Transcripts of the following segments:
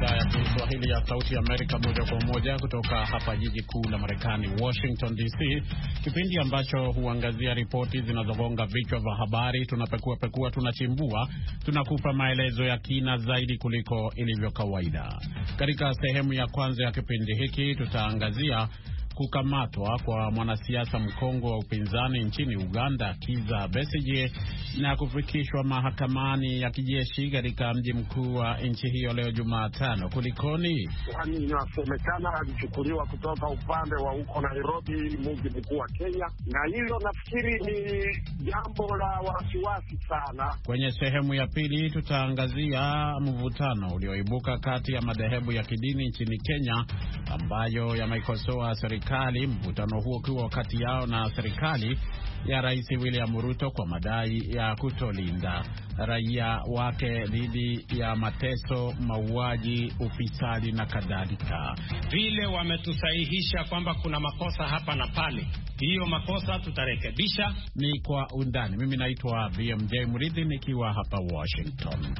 idhaa ya Kiswahili ya Sauti ya Amerika moja kwa moja kutoka hapa jiji kuu la Marekani, Washington DC. Kipindi ambacho huangazia ripoti zinazogonga vichwa vya habari. Tunapekua, tunachimbua, tunakupa maelezo ya kina zaidi kuliko ilivyo kawaida. Katika sehemu ya kwanza ya kipindi hiki tutaangazia kukamatwa kwa mwanasiasa mkongwe wa upinzani nchini Uganda, Kizza Besigye, na kufikishwa mahakamani ya kijeshi katika mji mkuu wa nchi hiyo leo Jumatano. Kulikoni? Inasemekana alichukuliwa kutoka upande wa huko Nairobi, mji mkuu wa Kenya, na hilo nafikiri ni jambo la wasiwasi sana. Kwenye sehemu ya pili tutaangazia mvutano ulioibuka kati ya madhehebu ya kidini nchini Kenya ambayo yameikosoa serikali, mvutano huo ukiwa kati yao na serikali ya Rais William Ruto kwa madai ya kutolinda raia wake dhidi ya mateso, mauaji, ufisadi na kadhalika. Vile wametusahihisha kwamba kuna makosa hapa na pale, hiyo makosa tutarekebisha. Ni kwa undani. Mimi naitwa BMJ Murithi nikiwa hapa Washington.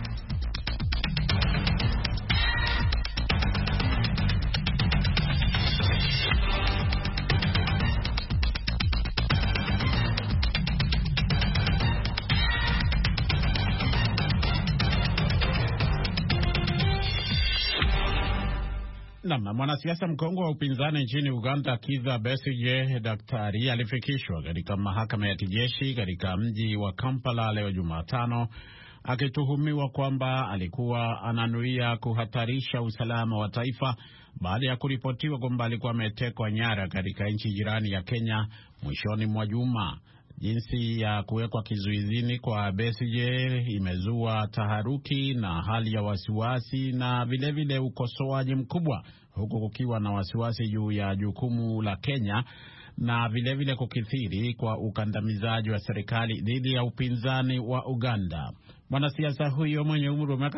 Mwanasiasa mkongwe wa upinzani nchini Uganda, Kizza Besigye, daktari, alifikishwa katika mahakama ya kijeshi katika mji wa Kampala leo Jumatano, akituhumiwa kwamba alikuwa ananuia kuhatarisha usalama wa taifa baada ya kuripotiwa kwamba alikuwa ametekwa nyara katika nchi jirani ya Kenya mwishoni mwa juma. Jinsi ya kuwekwa kizuizini kwa Besigye imezua taharuki na hali ya wasiwasi na vilevile ukosoaji mkubwa, huku kukiwa na wasiwasi juu ya jukumu la Kenya na vilevile kukithiri kwa ukandamizaji wa serikali dhidi ya upinzani wa Uganda. Mwanasiasa huyo mwenye umri wa miaka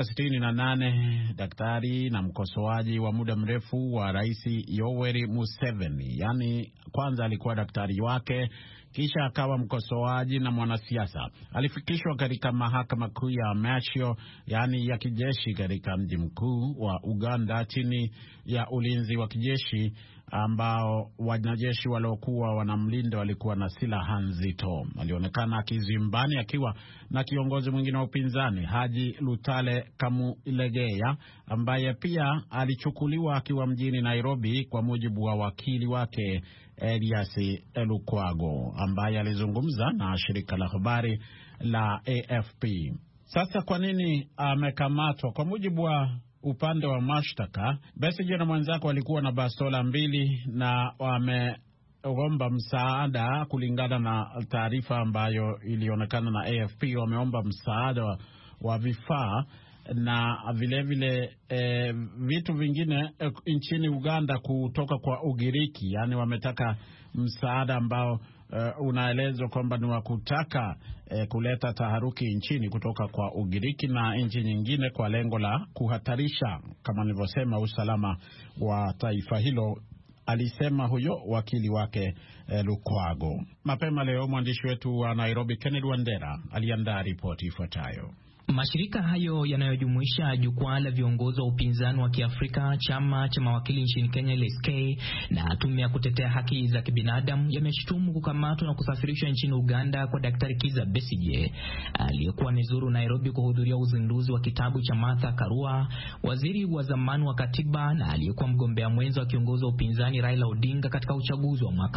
68, daktari na mkosoaji wa muda mrefu wa Rais Yoweri Museveni, yani kwanza alikuwa daktari wake kisha akawa mkosoaji na mwanasiasa, alifikishwa katika mahakama kuu ya Machio, yani ya kijeshi, katika mji mkuu wa Uganda chini ya ulinzi wa kijeshi ambao wanajeshi waliokuwa wanamlinda walikuwa na silaha nzito. Alionekana kizimbani akiwa na kiongozi mwingine wa upinzani, Haji Lutale Kamulegeya, ambaye pia alichukuliwa akiwa mjini Nairobi, kwa mujibu wa wakili wake Elias Lukwago, ambaye alizungumza na shirika la habari la AFP. Sasa kwa nini amekamatwa? Kwa mujibu wa upande wa mashtaka, Besigye na mwenzake walikuwa na bastola 2 na wameomba msaada. Kulingana na taarifa ambayo ilionekana na AFP, wameomba msaada wa vifaa na vilevile vitu vingine nchini Uganda kutoka kwa Ugiriki. Yani wametaka msaada ambao unaelezwa kwamba ni wa kutaka kuleta taharuki nchini kutoka kwa Ugiriki na nchi nyingine kwa lengo la kuhatarisha, kama nilivyosema, usalama wa taifa hilo, alisema huyo wakili wake Lukwago. Mapema leo mwandishi wetu wa Nairobi Kennedy Wandera aliandaa ripoti ifuatayo. Mashirika hayo yanayojumuisha jukwaa la viongozi wa upinzani wa Kiafrika, chama cha mawakili nchini Kenya LSK na tume ya kutetea haki za kibinadamu yameshutumu kukamatwa na kusafirishwa nchini Uganda kwa Daktari Kizza Besigye aliyekuwa amezuru Nairobi kuhudhuria uzinduzi wa kitabu cha Martha Karua, waziri wa zamani wa katiba na aliyekuwa mgombea mwenza wa kiongozi wa upinzani Raila Odinga katika uchaguzi wa mwaka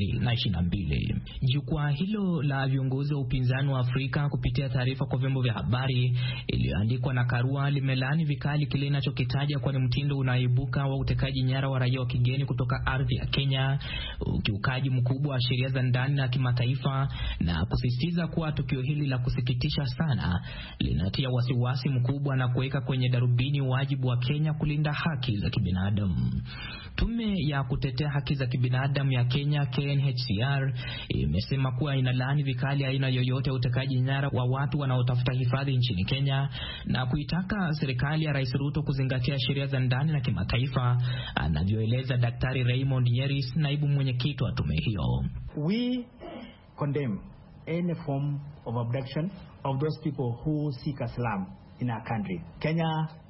2022. Jukwaa hilo la viongozi wa upinzani wa Afrika kupitia taarifa kwa vyombo vya habari iliyoandikwa na Karua limelaani vikali kile inachokitaja kwa ni mtindo unaibuka wa utekaji nyara wa raia wa kigeni kutoka ardhi ya Kenya, ukiukaji mkubwa wa sheria za ndani na kimataifa, na kusisitiza kuwa tukio hili la kusikitisha sana linatia wasiwasi mkubwa na kuweka kwenye darubini wajibu wa Kenya kulinda haki za kibinadamu. Tume ya kutetea haki za kibinadamu ya Kenya KNHCR imesema kuwa inalaani vikali aina yoyote ya utekaji nyara wa watu wanaotafuta hifadhi nchini Kenya na kuitaka serikali ya Rais Ruto kuzingatia sheria za ndani na kimataifa, anavyoeleza Daktari Raymond Yeris, naibu mwenyekiti wa tume hiyo. We condemn any form of abduction of those people who seek asylum in our country. Kenya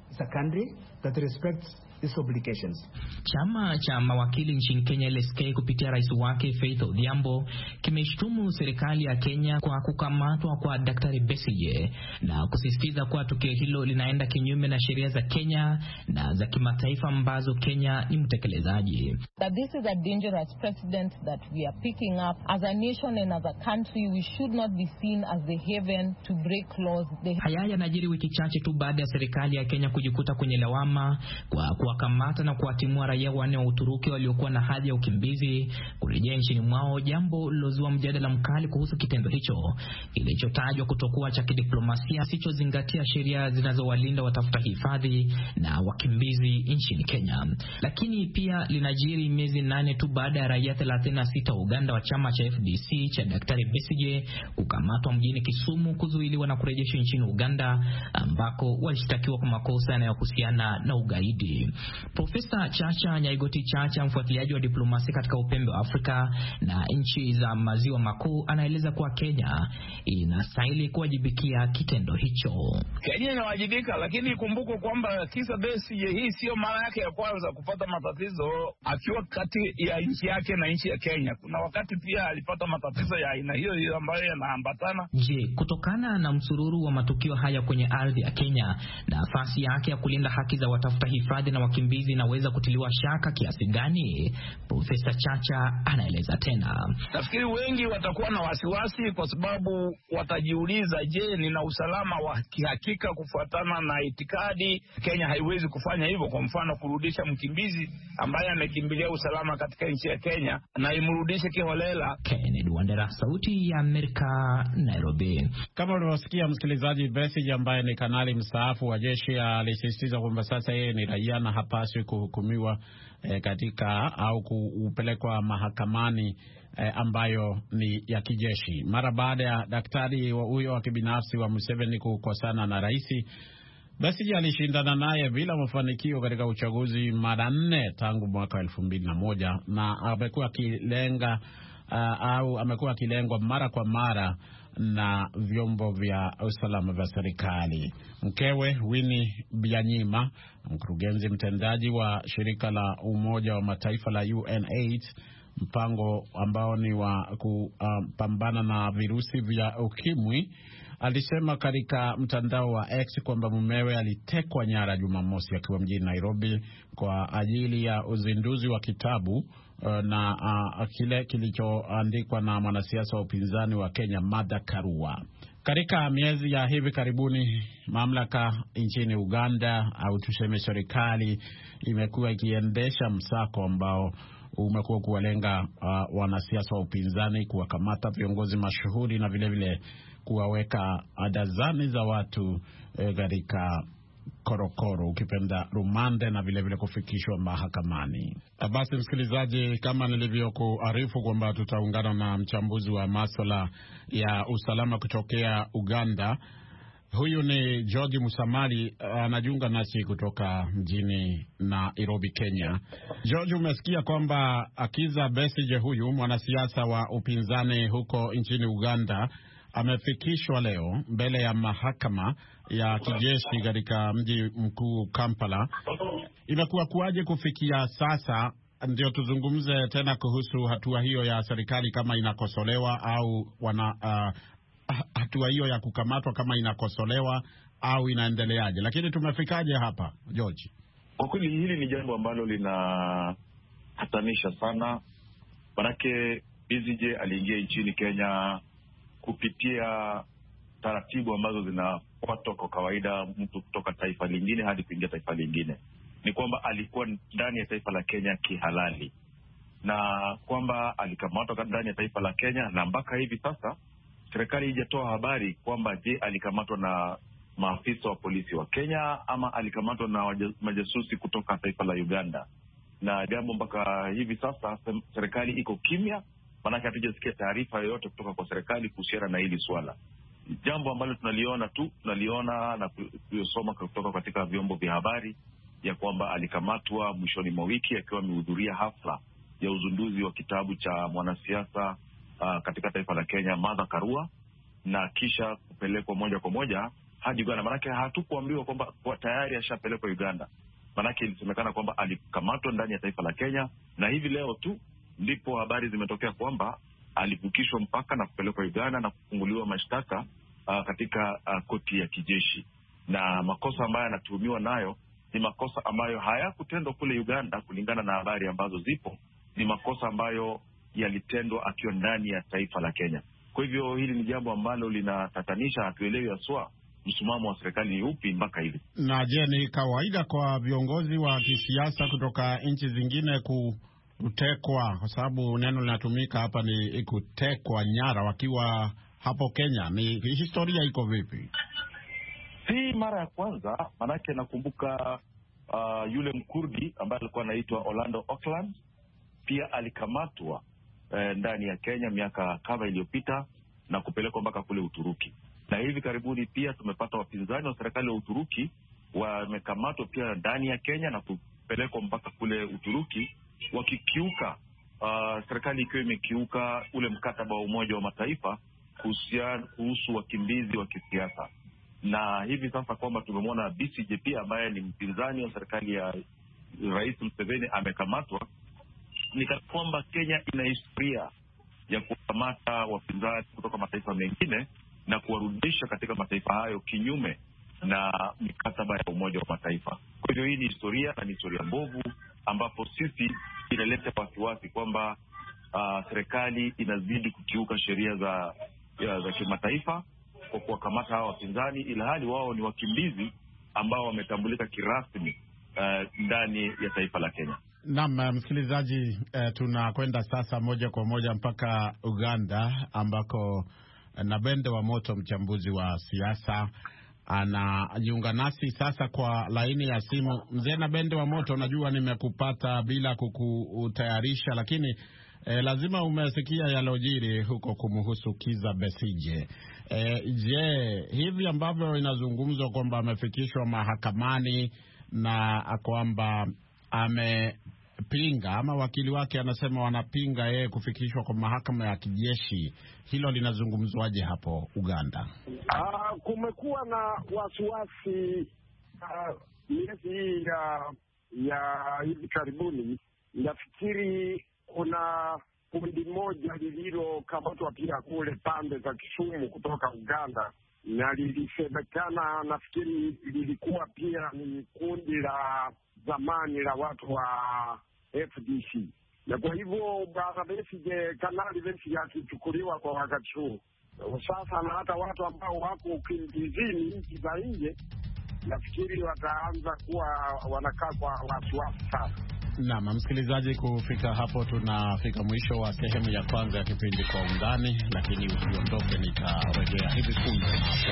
is a country that respects its obligations. Chama cha mawakili nchini Kenya LSK kupitia rais wake Faith Odhiambo kimeshtumu serikali ya Kenya kwa kukamatwa kwa Daktari Besigye na kusisitiza kuwa tukio hilo linaenda kinyume na sheria za Kenya na za kimataifa ambazo Kenya ni mtekelezaji. That this is a dangerous precedent that we are picking up as a nation and as a country. We should not be seen as the haven to break laws. Haya yanajiri wiki chache tu baada ya serikali ya Kenya kujikuta kwenye lawama kwa kuwakamata na kuwatimua raia wanne wa Uturuki waliokuwa na hadhi ya ukimbizi kurejea nchini mwao, jambo lilozua mjadala mkali kuhusu kitendo hicho kilichotajwa kutokuwa cha kidiplomasia, sichozingatia sheria zinazowalinda watafuta hifadhi na wakimbizi nchini Kenya. Lakini pia linajiri miezi 8 tu baada ya raia 36 wa Uganda wa chama cha FDC cha Daktari Besigye kukamatwa mjini Kisumu, kuzuiliwa na kurejeshwa nchini Uganda ambako walishtakiwa kwa makosa yanayohusiana na ugaidi. Profesa Chacha Nyaigoti Chacha, mfuatiliaji wa diplomasia katika upembe wa Afrika na nchi za maziwa makuu, anaeleza kuwa Kenya inastahili kuwajibikia kitendo hicho. Kenya inawajibika, lakini kumbuko kwamba kisa Besigye hii sio mara yake ya kwanza kupata matatizo akiwa kati ya nchi yake na nchi ya Kenya. Kuna wakati pia alipata matatizo ya aina hiyo ambayo yanaambatana. Je, kutokana na msururu wa matukio haya kwenye ardhi ya Kenya, nafasi yake ya kulinda haki za watafuta hifadhi na wakimbizi inaweza kutiliwa shaka kiasi gani? Profesa Chacha anaeleza tena. Nafikiri wengi watakuwa na wasiwasi kwa sababu watajiuliza, je, nina usalama wa kihakika kufuatana na itikadi? Kenya haiwezi kufanya hivyo. Kwa mfano, kurudisha mkimbizi ambaye amekimbilia usalama katika nchi ya Kenya na imrudishe kiholela. Kennedy Wandera, Sauti ya Amerika, Nairobi. Kama ulivyosikia msikilizaji, Besigye ambaye ni kanali mstaafu wa jeshi alisisitiza kwamba sasa yeye ni raia na hapaswi kuhukumiwa katika au kupelekwa mahakamani ambayo ni ya kijeshi. Mara baada ya daktari huyo wa kibinafsi wa Museveni kukosana na rais, Besigye alishindana naye bila mafanikio katika uchaguzi mara 4 tangu mwaka 2001 na amekuwa akilengwa mara kwa mara na vyombo vya usalama vya serikali. Mkewe Winnie Byanyima, mkurugenzi mtendaji wa shirika la Umoja wa Mataifa la UNAIDS, mpango ambao ni wa kupambana na virusi vya ukimwi, alisema katika mtandao wa X kwamba mumewe alitekwa nyara Jumamosi akiwa mjini Nairobi kwa ajili ya uzinduzi wa kitabu na kile kilichoandikwa na mwanasiasa wa upinzani wa Kenya Martha Karua. Katika miezi ya hivi karibuni, mamlaka nchini Uganda au tuseme serikali imekuwa ikiendesha msako ambao umekuwa kuwalenga wanasiasa wa upinzani, kuwakamata viongozi mashuhuri na vile vile kuwaweka dazani za watu katika korokoro, ukipenda rumande, na vile vile kufikishwa mahakamani. Basi msikilizaji, kama nilivyokuarifu kwamba tutaungana na mchambuzi wa masuala ya usalama kutokea Uganda. Huyu ni George Musamali, anajiunga nasi kutoka mjini Nairobi, Kenya. George, umesikia kwamba Kizza Besigye, huyu mwanasiasa wa upinzani huko nchini Uganda, amefikishwa leo mbele ya mahakama ya kijeshi katika mji mkuu Kampala. Imekuwa kuaje kufikia sasa? Ndio tuzungumze tena kuhusu hatua hiyo ya serikali, kama inakosolewa au hatua hiyo ya kukamatwa kama inakosolewa au inaendeleaje. Lakini tumefikaje hapa, George? Kwa kweli hili ni jambo ambalo linahatanisha sana. Manake Besigye aliingia nchini Kenya kupitia taratibu ambazo zinafuatwa kwa kawaida mtu kutoka taifa lingine hadi kuingia taifa lingine. Ni kwamba alikuwa ndani ya taifa la Kenya kihalali, na kwamba alikamatwa ndani ya taifa la Kenya, na mpaka hivi sasa serikali haijatoa habari kwamba je, alikamatwa na maafisa wa polisi wa Kenya ama alikamatwa na majasusi kutoka taifa la Uganda. Na jambo mpaka hivi sasa serikali iko kimya, maana hatujasikia taarifa yoyote kutoka kwa serikali kuhusiana na hili swala. Jambo ambalo tunaliona na kusoma kutoka katika vyombo vya habari ya kwamba alikamatwa mwishoni mwa wiki akiwa amehudhuria hafla ya uzinduzi wa kitabu cha mwanasiasa katika taifa la Kenya Martha Karua, na kisha kupelekwa moja kwa moja hadi Uganda. Maanake hatukuambiwa kwamba tayari ashapelekwa Uganda. Maanake ilisemekana kwamba alikamatwa ndani ya taifa la Kenya, na hivi leo tu ndipo habari zimetokea kwamba alivukishwa mpaka na kupelekwa Uganda na kufunguliwa mashtaka katika koti ya kijeshi. Na makosa ambayo anatuhumiwa nayo ni makosa ambayo hayakutendwa kule Uganda, kulingana na habari ambazo zipo. Ni makosa ambayo yalitendwa akiwa ndani ya taifa la Kenya. Kwa hivyo hili ni jambo ambalo linatatanisha, hatuelewi haswa msimamo wa serikali ni upi mpaka hivi. Na je, ni kawaida kwa viongozi wa kisiasa kutoka nchi zingine kutekwa, kwa sababu neno linatumika hapa ni kutekwa nyara wakiwa hapo Kenya? Ni historia iko vipi? Si mara ya kwanza, manake nakumbuka yule Mkurdi ambaye alikuwa anaitwa Orlando Auckland pia alikamatwa ndani ya Kenya miaka kadhaa iliyopita na kupelekwa mpaka kule Uturuki. Na hivi karibuni pia tumepata wapinzani wa serikali ya Uturuki wamekamatwa pia ndani ya Kenya na kupelekwa mpaka kule Uturuki, wakikiuka serikali ikiwa imekiuka ule mkataba wa Umoja wa Mataifa kuhusu wakimbizi wa kisiasa. Na hivi sasa kwamba tumemwona BCJ pia ambaye ni mpinzani wa serikali ya Rais Museveni amekamatwa, ni kwamba Kenya ina historia ya kukamata wapinzani kutoka mataifa mengine na kuwarudisha katika mataifa hayo kinyume na mikataba ya Umoja wa Mataifa. Kwa hivyo hii ni historia na ni historia mbovu, ambapo sisi inaleta wasiwasi kwamba serikali inazidi kukiuka sheria za kimataifa kwa kuwakamata hawa wapinzani, ila hali wao ni wakimbizi ambao wametambulika kirasmi ndani ya taifa la Kenya. Naam, msikilizaji, tunakwenda sasa moja kwa moja mpaka Uganda ambako Nabende wa Moto, mchambuzi wa siasa, anajiunga nasi sasa kwa laini ya simu. Mzee Nabende wa Moto, najua nimekupata bila kukutayarisha, lakini lazima umesikia yalojiri huko kumhusu Kizza Besigye. Je, hivi ambavyo inazungumzwa kwamba amefikishwa mahakamani na kwamba amepinga ama wakili wake anasema wanapinga yeye kufikishwa kwa mahakama ya kijeshi, hilo linazungumzwaje hapo Uganda? Kumekuwa na wasiwasi miezi hii ya hivi karibuni. Nafikiri kuna kundi moja lililokamatwa pia kule pande za Kisumu kutoka Uganda, na lilisemekana, nafikiri lilikuwa pia ni kundi la zamani la watu wa FDC. Na kwa hivyo Bwana Besigye, Kanali Besigye akichukuliwa kwa wakati huu sasa, na hata watu ambao wako ukimbizini nchi za nje, nafikiri wataanza kuwa wanakaa kwa wasiwasi sana. Naam, msikilizaji, kufika hapo tunafika mwisho wa sehemu ya kwanza ya kipindi Kwa Undani, lakini usiondoke, nitarejea hivi punde.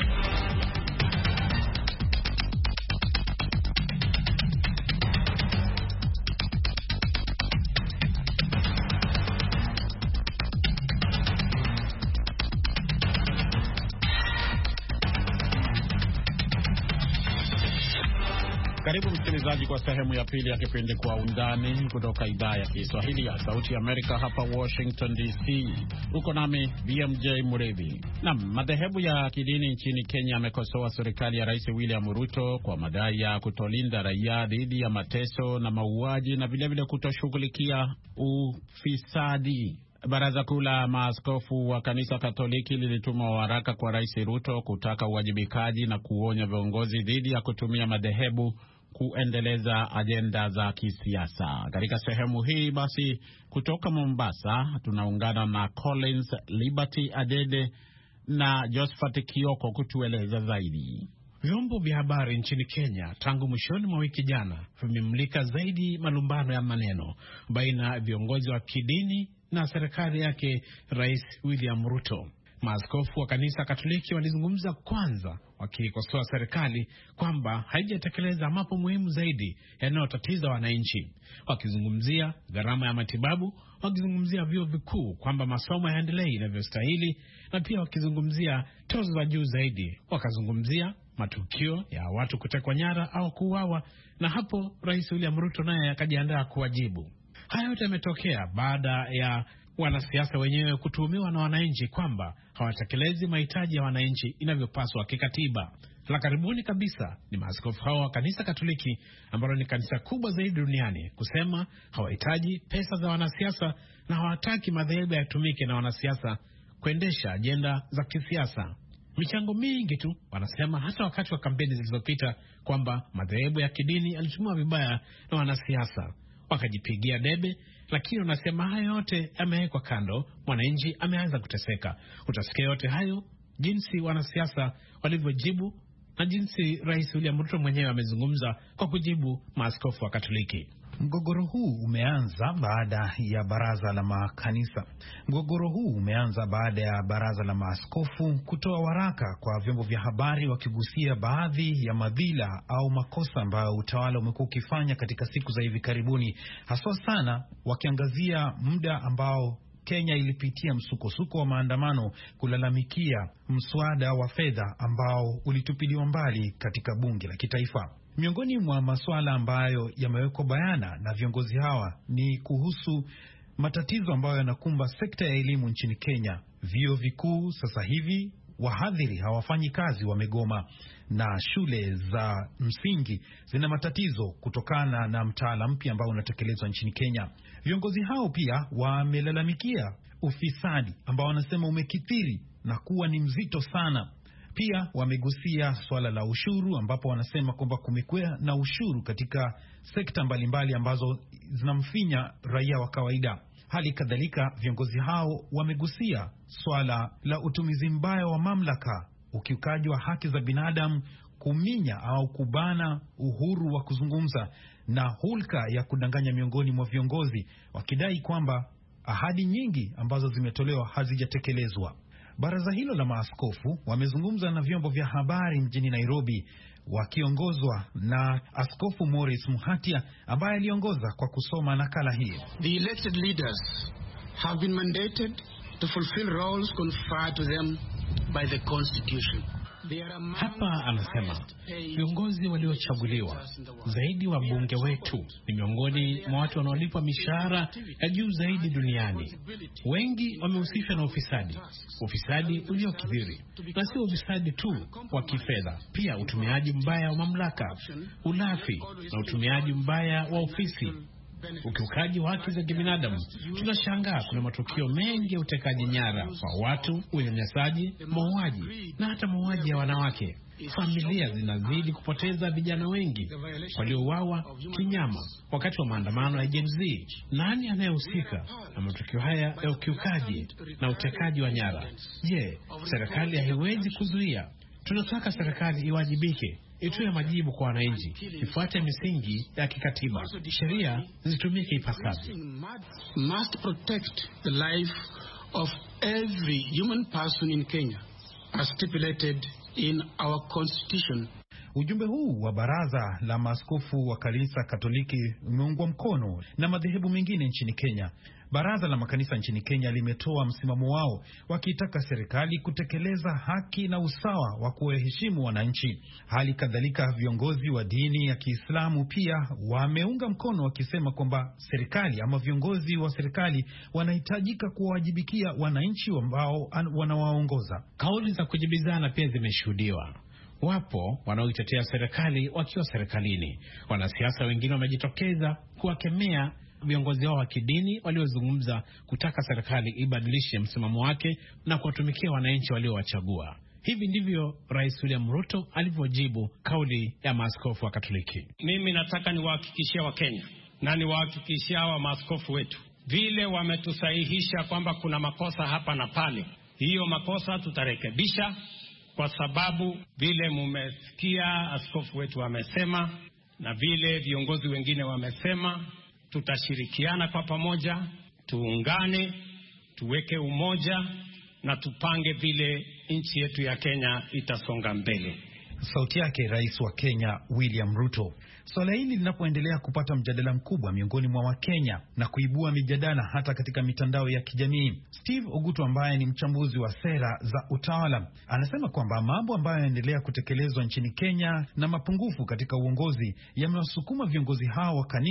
Karibu msikilizaji kwa sehemu ya pili ya kipindi Kwa Undani kutoka idhaa ya Kiswahili ya Sauti ya Amerika hapa Washington DC. Uko nami BMJ Muridhi. Naam, madhehebu ya kidini nchini Kenya yamekosoa serikali ya Rais William Ruto kwa madai ya kutolinda raia dhidi ya mateso na mauaji na vilevile kutoshughulikia ufisadi. Baraza Kuu la Maaskofu wa Kanisa Katoliki lilituma waraka kwa Rais Ruto kutaka uwajibikaji na kuonya viongozi dhidi ya kutumia madhehebu kuendeleza ajenda za kisiasa. Katika sehemu hii basi, kutoka Mombasa tunaungana na Collins Liberty Adede na Josephat Kioko kutueleza zaidi. Vyombo vya habari nchini Kenya tangu mwishoni mwa wiki jana vimemulika zaidi malumbano ya maneno baina ya viongozi wa kidini na serikali yake Rais William Ruto. Maaskofu wa Kanisa Katoliki walizungumza kwanza wakikosoa serikali kwamba haijatekeleza mambo muhimu zaidi yanayotatiza wananchi, wakizungumzia gharama ya matibabu, wakizungumzia vyuo vikuu kwamba masomo yaendelee inavyostahili, na pia wakizungumzia tozo za juu zaidi, wakazungumzia matukio ya watu kutekwa nyara au kuuawa, na hapo Rais William Ruto naye akajiandaa kuwajibu. Haya yote yametokea baada ya wanasiasa wenyewe kutuhumiwa na wananchi kwamba hawatekelezi mahitaji ya wananchi inavyopaswa kikatiba. La karibuni kabisa ni maaskofu hao wa kanisa Katoliki ambalo ni kanisa kubwa zaidi duniani kusema hawahitaji pesa za wanasiasa na hawataki madhehebu yatumike na wanasiasa kuendesha ajenda za kisiasa. Michango mingi tu wanasema, hata wakati wa kampeni zilizopita, kwamba madhehebu ya kidini yalitumiwa vibaya na wanasiasa wakajipigia debe, lakini wanasema hayo yote yamewekwa kando, mwananchi ameanza kuteseka. Utasikia yote hayo, jinsi wanasiasa walivyojibu na jinsi Rais William Ruto mwenyewe amezungumza kwa kujibu maaskofu wa Katoliki. Mgogoro huu umeanza baada ya baraza la makanisa. Mgogoro huu umeanza baada ya baraza la maaskofu kutoa waraka kwa vyombo vya habari wakigusia baadhi ya madhila au makosa ambayo utawala umekuwa ukifanya katika siku za hivi karibuni, haswa sana wakiangazia muda ambao Kenya ilipitia msukosuko wa maandamano kulalamikia mswada wa fedha ambao ulitupiliwa mbali katika bunge la kitaifa. Miongoni mwa masuala ambayo yamewekwa bayana na viongozi hawa ni kuhusu matatizo ambayo yanakumba sekta ya elimu nchini Kenya. Vyuo vikuu sasa hivi wahadhiri hawafanyi kazi, wamegoma, na shule za msingi zina matatizo kutokana na mtaala mpya ambao unatekelezwa nchini Kenya. Viongozi hao pia wamelalamikia ufisadi ambao wanasema umekithiri na kuwa ni mzito sana. Pia wamegusia swala la ushuru ambapo wanasema kwamba kumekuwa na ushuru katika sekta mbalimbali ambazo zinamfinya raia wa kawaida. Hali kadhalika viongozi hao wamegusia swala la utumizi mbaya wa mamlaka, ukiukaji wa haki za binadamu, kuminya au kubana uhuru wa kuzungumza na hulka ya kudanganya miongoni mwa viongozi, wakidai kwamba ahadi nyingi ambazo zimetolewa hazijatekelezwa. Baraza hilo la maaskofu wamezungumza na vyombo vya habari mjini Nairobi wakiongozwa na Askofu Morris Muhatia ambaye aliongoza kwa kusoma nakala hii. The elected leaders have been mandated to fulfill roles conferred to them by the Constitution. Hapa anasema viongozi waliochaguliwa zaidi wa bunge wetu ni miongoni mwa watu wanaolipwa mishahara ya juu zaidi duniani. Wengi wamehusishwa na ufisadi uliokithiri, na sio ufisadi tu wa kifedha, pia utumiaji mbaya wa mamlaka, ulafi na utumiaji mbaya wa ofisi, ukiukaji wa haki za kibinadamu. Tunashangaa kuna matukio mengi ya utekaji nyara wa watu, unyanyasaji, mauaji na hata mauaji ya wanawake. Familia zinazidi kupoteza vijana wengi waliouawa kinyama wakati wa maandamano ya Gen Z. Nani anayehusika na matukio haya ya ukiukaji na utekaji wa nyara? Je, serikali haiwezi kuzuia? Tunataka serikali iwajibike, itoe majibu kwa wananchi, ifuate misingi ya kikatiba, sheria zitumike ipasavyo. Must protect the life of every human person in Kenya as stipulated in our constitution. Ujumbe huu wa baraza la maaskofu wa kanisa Katoliki umeungwa mkono na madhehebu mengine nchini Kenya. Baraza la makanisa nchini Kenya limetoa msimamo wao wakiitaka serikali kutekeleza haki na usawa wa kuwaheshimu wananchi. Hali kadhalika viongozi wa dini ya Kiislamu pia wameunga mkono wakisema kwamba serikali ama viongozi wa serikali wanahitajika kuwawajibikia wananchi ambao wanawaongoza. Kauli za kujibizana pia zimeshuhudiwa. Wapo wanaoitetea serikali wakiwa serikalini. Wanasiasa wengine wamejitokeza kuwakemea viongozi wao wa kidini waliozungumza kutaka serikali ibadilishe msimamo wake na kuwatumikia wananchi waliowachagua. Hivi ndivyo Rais William Ruto alivyojibu kauli ya maaskofu wa Katoliki. Mimi nataka niwahakikishie Wakenya na niwahakikishie hawa maaskofu wetu, vile wametusahihisha kwamba kuna makosa hapa na pale, hiyo makosa tutarekebisha, kwa sababu vile mumesikia askofu wetu wamesema na vile viongozi wengine wamesema, tutashirikiana kwa pamoja, tuungane, tuweke umoja na tupange vile nchi yetu ya Kenya itasonga mbele. Sauti yake Rais wa Kenya William Ruto. Swala hili linapoendelea kupata mjadala mkubwa miongoni mwa Wakenya na kuibua mijadala hata katika mitandao ya kijamii, Steve Ogutu ambaye ni mchambuzi wa sera za utawala anasema kwamba mambo ambayo yanaendelea kutekelezwa nchini Kenya na mapungufu katika uongozi yamewasukuma viongozi hao wa kanisa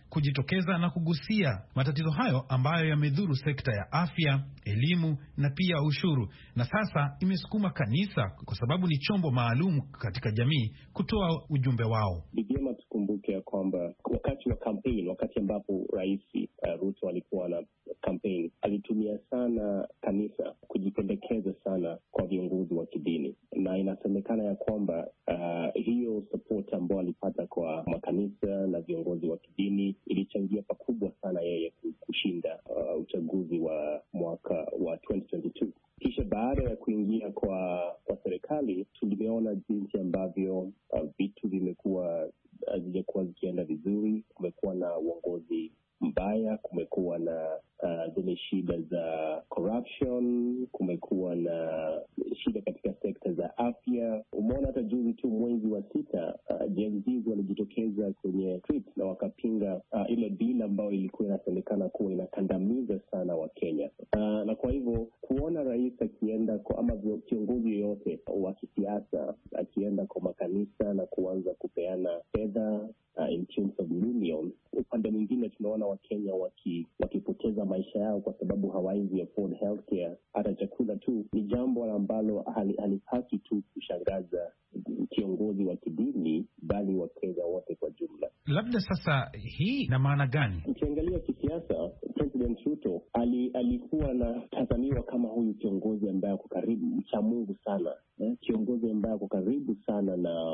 kujitokeza na kugusia matatizo hayo ambayo yamedhuru sekta ya afya, elimu na pia ushuru, na sasa imesukuma kanisa kwa sababu ni chombo maalum katika jamii kutoa ujumbe wao. Bigema tukumbuke ya kwamba wakati wa campaign, wakati ambapo Rais Ruto alikuwa na campaign, alitumia sana kanisa kujipendekeza sana kwa viongozi wa kidini, na inasemekana ya kwamba hiyo support ambayo alipata kwa makanisa na viongozi wa kidini ilichangia pakubwa sana yeye kushinda uchaguzi wa mwaka wa 2022. Kisha baada ya kuingia kwa serikali, tulimeona jinsi ambavyo vitu vimekuwa zikienda vizuri. Kumekuwa na uongozi mbaya, kumekuwa na zile shida za corruption, kumekuwa na shida katika sekta za afya. Umeona hata juzi tu mwezi wa 6 Gen Z walijitokeza kwenye street na wakapinga ile bill ambayo ilikuwa inasemekana kuwa inakandamiza sana wa Kenya. Na kwa hivyo kuona rais akienda ama kiongozi yoyote wa kisiasa akienda kwa makanisa na kuanza kupeana fedha in terms of millions, upande mwingine tunaona Wakenya wakipoteza maisha yao kwa sababu hawawezi afford healthcare, hata chakula tu, ni jambo ambalo halipaswi tu kushangaza kiongozi wa kidini, bali Wakenya wote kwa jumla. Labda sasa hii ina maana gani? Ukiangalia kisiasa, President Ruto alikuwa anatazamiwa kama huyu kiongozi ambaye ako karibu, mcha Mungu sana, kiongozi ambaye ako karibu sana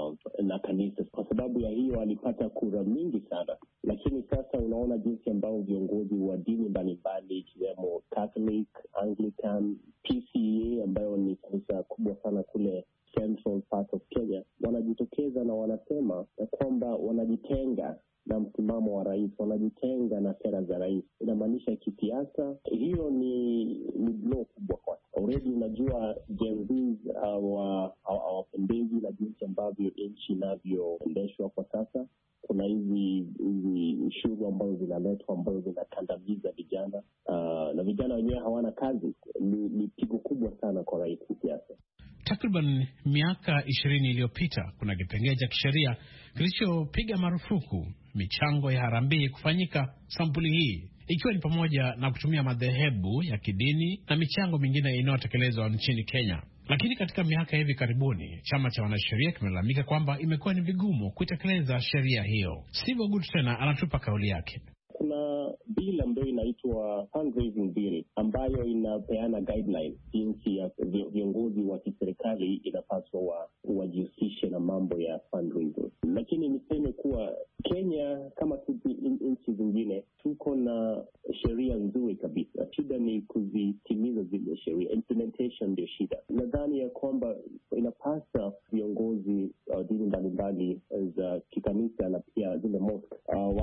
na kanisa. Kwa sababu ya hiyo alipata kura mingi sana, lakini sasa unaona jinsi ambao viongozi wa dini mbalimbali ikiwemo Catholic, Anglican, PCA ambayo ni kanisa kubwa sana kule Central part of Kenya, wanajitokeza na wanasema kwamba wanajitenga na msimamo wa rais, wanajitenga na sera za rais. Inamaanisha kisiasa, hiyo ni blow kubwa kwa already. Unajua Gen Z hawapendezi na jinsi ambavyo nchi inavyoendeshwa kwa sasa. Kuna hizi ushuru ambazo zinaletwa ambazo zinakandamiza vijana, na vijana wenyewe hawana kazi. Ni pigo kubwa sana kwa rais kisiasa. Takriban miaka 20 iliyopita kuna kipengele cha kisheria kilichopiga marufuku michango ya harambee kufanyika sampuli hii, ikiwa ni pamoja na kutumia madhehebu ya kidini na michango mingine inayotekelezwa nchini Kenya. Lakini katika miaka hivi karibuni, chama cha wanasheria kimelalamika kwamba imekuwa ni vigumu kuitekeleza sheria hiyo. Steve Ogutu tena anatupa kauli yake. Kuna bill ambayo inaitwa fundraising bill ambayo inapeana guidelines jinsi ya viongozi wa kiserikali inapaswa wajihusishe na mambo ya fundraising. Lakini niseme kuwa Kenya kama nchi zingine tuko na sheria nzuri kabisa. Shida ni kuzitimiza zile sheria. Implementation ndio shida. Nadhani ya kwamba inapasa viongozi dini mbalimbali za kikanisa na pia zile mosque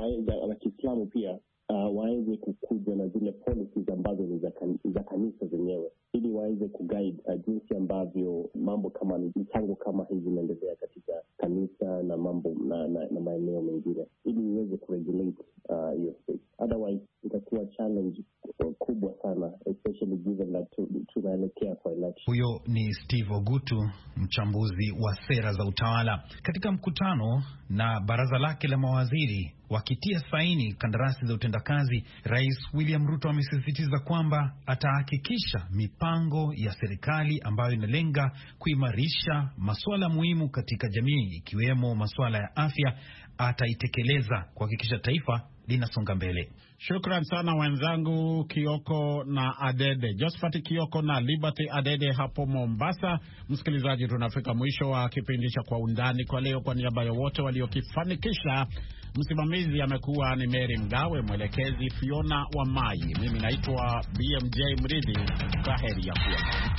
na Kiislamu pia waweze kukuja na zile policies ambazo ni za kanisa zenyewe, ili waweze kuguide jinsi ambavyo mambo kama michango kama hizi inaendelea katika kanisa na mambo na maeneo mengine, ili iweze kuregulate hiyo space. Otherwise itakuwa challenge kubwa sana, especially given that tunaelekea kwa election. Huyo ni Steve Ogutu, mchambuzi wa sera za utawala. Katika mkutano na baraza lake la mawaziri wakitia saini kandarasi za utendakazi, Rais William Ruto amesisitiza kwamba atahakikisha mipango ya serikali ambayo inalenga kuimarisha masuala muhimu katika jamii ikiwemo masuala ya afya ataitekeleza kuhakikisha taifa linasonga mbele. Shukran sana wenzangu Kioko na Adede, Josephat Kioko na Liberty Adede hapo Mombasa. Msikilizaji, tunafika mwisho wa kipindi cha Kwa Undani kwa leo. Kwa niaba ya wote waliokifanikisha, msimamizi amekuwa ni Mary Mgawe, mwelekezi Fiona Wamai, mimi naitwa BMJ Mridhi. Kwaheri ya kuwa.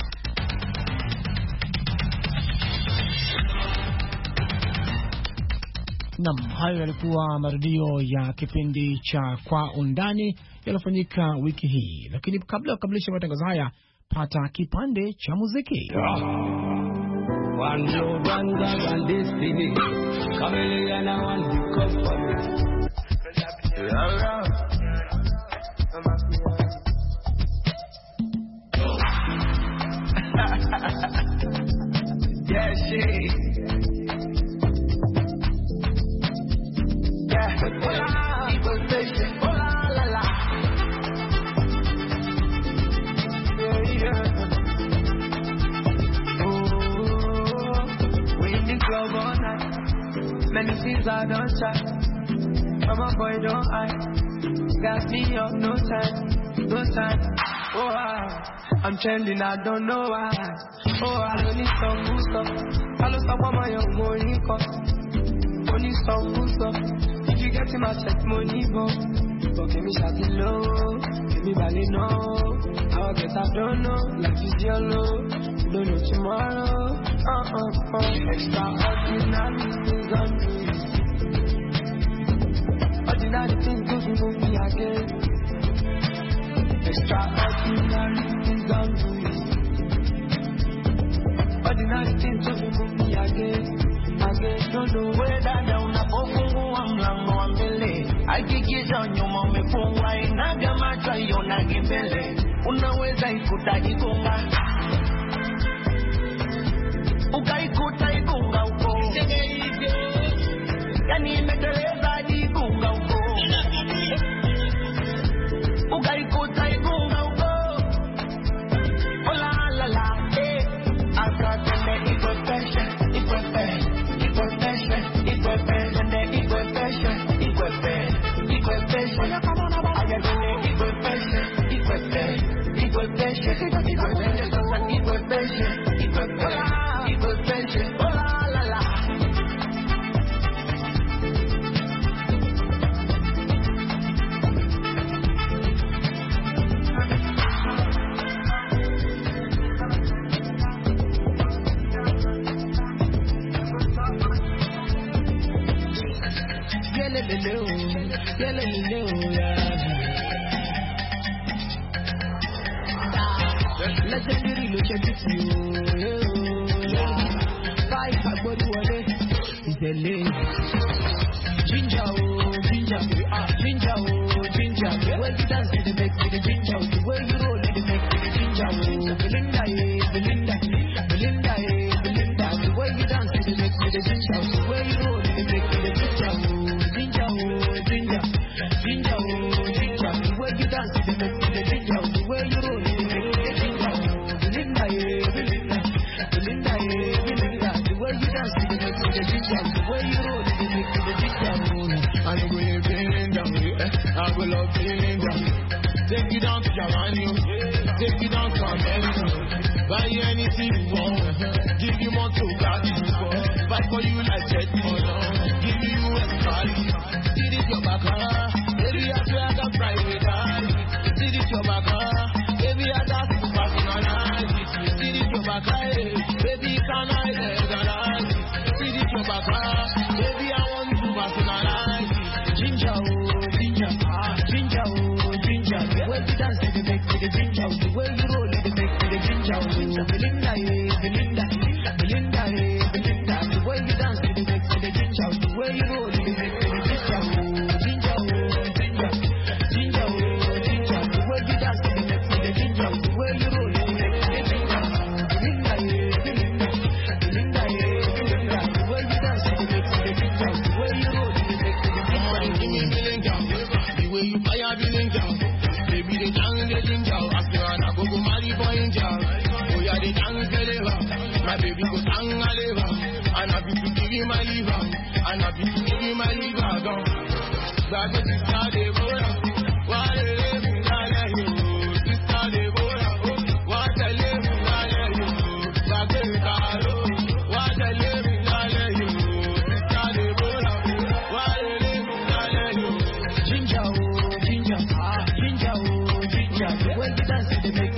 Naam, hayo yalikuwa marudio ya kipindi cha Kwa Undani yaliyofanyika wiki hii. Lakini kabla ya kukamilisha matangazo haya, pata kipande cha muziki. People say many things I don't try. Mama boy don't hide. Gas me up, no time, no time. Oh, I'm trending, I don't know why. Oh, I don't need some boost up. I don't stop on my own money cup. Only some boost up. If you get in my check money, go. But give me shawty low, give me ballet no. How I get I don't know, life is yellow. Don't know tomorrow. Extraordinary things I'm doing. Ordinary things do to move me again. Extraordinary things I'm doing. Ordinary things do to move me again. Don't know where that down a pofungu wa mlango wa mbele. Akikija nyuma umefungwa inaga macho yonagi mbele. Unaweza ikuta ikunga. Ukaikuta ikunga uko. Yani imeteleza ikunga uko. Ukaikuta ikunga uko. Ola la la eh. Akatele iko pesha, iko pesha. Legendary look at it, five body wale, it's a lane. Ginger, ginger, ginger, ginger. The way you dance to the make with the ginger, the way you roll to the make with the ginger. Belinda, Belinda, Belinda, Belinda. The way you dance to the make with the ginger, the way you roll to the make with the ginger. Ginger, ginger, ginger, ginger. The way you dance to the make with the ginger, the way you roll to the make with the ginger. Take it down to Giovanni, take it down to America. Buy you anything you want, give you more to God. Fight for you like that, give you a party. See this your back, baby, I swear I got private eye. See this your back, baby, I got to personalize it. See this your back, baby, can I legalize it? See this your back, baby, I want to personalize it. Ginger, ginger, ginger, ginger. The way you dance to the make to the ginger, the way you roll to the make to the ginger. Belinda, Belinda, Belinda, Belinda. The way you dance to the make to the ginger, the way you roll to the make to the ginger. Ginger, ginger, ginger, ginger. The way you dance to the make to the ginger, the way you roll to the make to the ginger. Belinda, Belinda, Belinda, Belinda. The way you dance to the make to the ginger, the way you roll to the make to the ginger. The way you fire the ninja. Baby, they dance the ginger. After I go marry for angel. Oh yeah, they dance the liver. My baby go sang a liver. And I be to give you my liver. And I be to give you my liver. That is sister Deborah. What a living you. Sister Deborah. What a living you. That is Caro. What a living you. Sister Deborah. What a living you. Ginger, ginger, ginger, ginger. The way you dance to the make